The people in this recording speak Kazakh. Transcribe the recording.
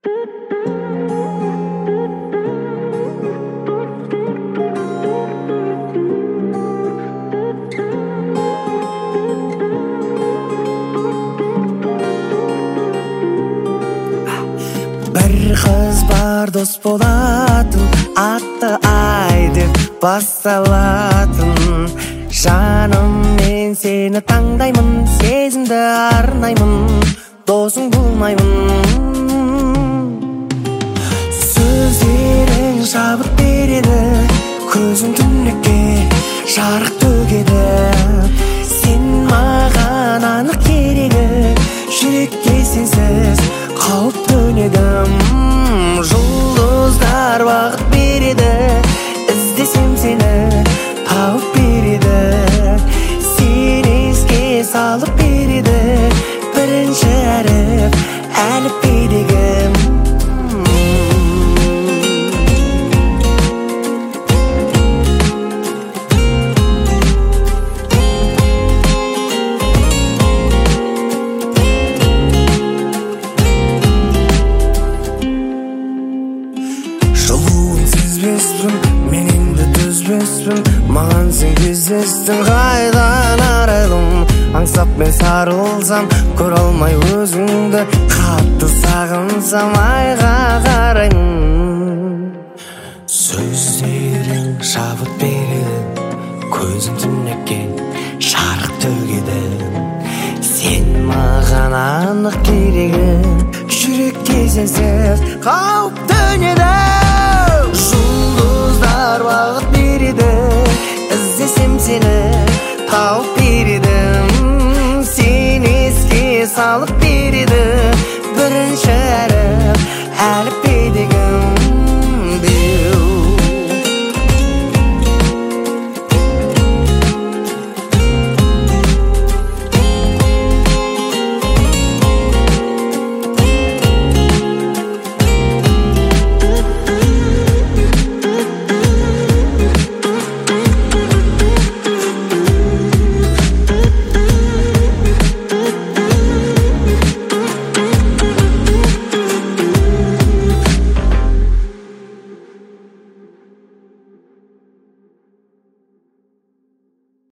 Bir kız var dost bolatın, atты ay деп басталатын. Жаным, мен сені таңдаймын, сезімді арнаймын, досың болмаймын. Сөздерің шабыт береді, көзің түнекке жарық төгеді. Сен маған анық керегі, жүрекке сенсіз қауіп төнеді. Жұлдыздар бағыт береді, іздесем сені тауып береді. Сен еске салып береді, бірінші әріп әліпбедегі. Мен енді төзбеспін, маған сен кездестің, қайдан арайлым. Аңсап мен сарылсам, көре алмай өзіңді, қатты сағынсам айға қараймын. Сөздерің шабыт береді, көзің түнекке жарық төгеді. Сен маған анық керегі, жүрекке сенсіз қауіп төнеді. Жұлдыздар бағыт береді,